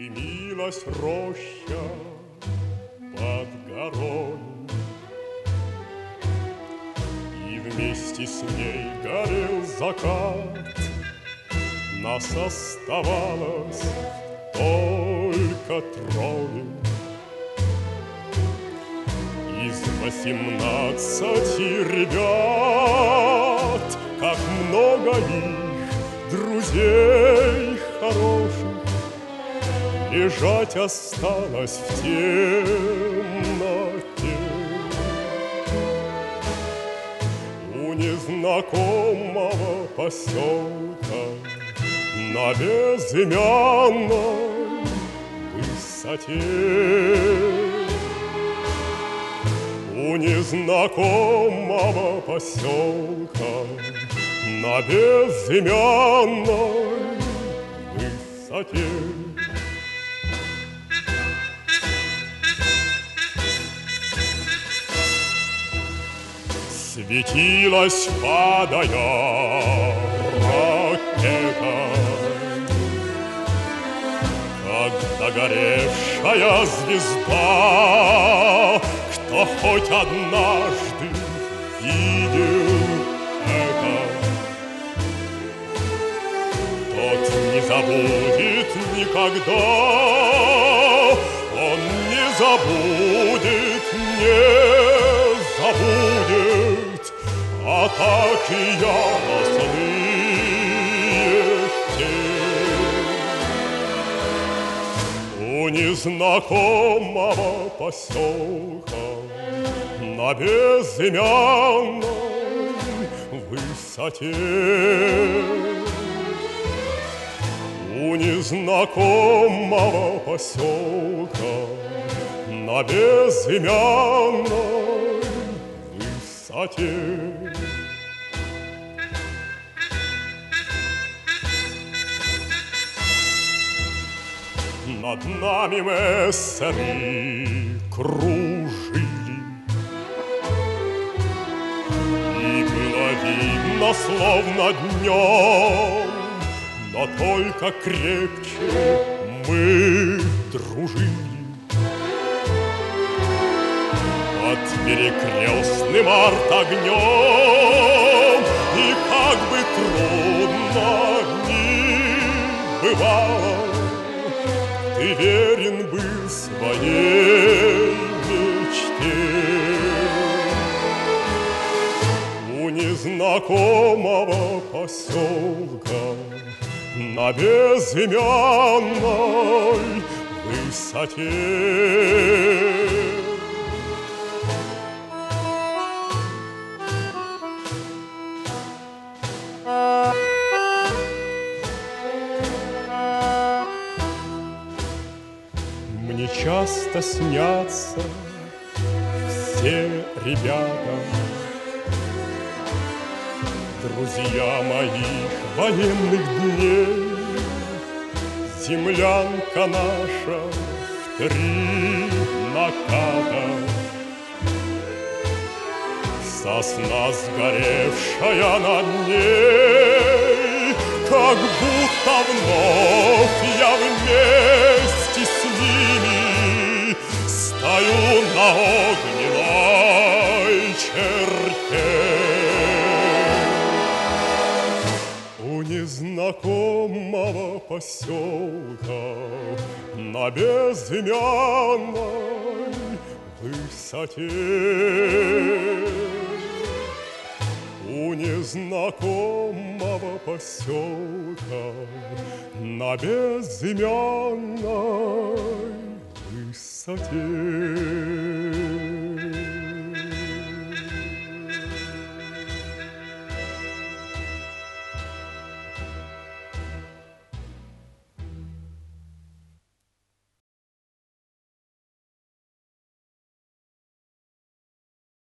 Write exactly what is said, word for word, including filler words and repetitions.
Дымилась роща под горой, и вместе с ней горел закат. Нас оставалось только трое из восемнадцати ребят. Как много их, друзей хороших, лежать осталось в темноте. У незнакомого поселка на безымянной высоте. У незнакомого поселка на безымянной высоте. Светилась, падая, ракета, как догоревшая звезда. Кто хоть однажды видел это, тот не забудет никогда. Он не забудет, не забудет атаки яростные тень. У незнакомого поселка на безымянной высоте. У незнакомого поселка на безымянной высоте. Над нами мессеры кружили, и было видно, словно днем, но только крепче мы дружили. Под перекрестным артогнем, и как бы трудно ни бывало, ты верен был своей мечте. У незнакомого поселка на безымянной высоте. Мне часто снятся все ребята, друзья моих военных дней. Землянка наша в три наката, сосна сгоревшая над ней. Как будто вновь я вместе с ними стою на огненной черте. У незнакомого поселка на безымянной высоте. У незнакомого поселка на безымянной высоте.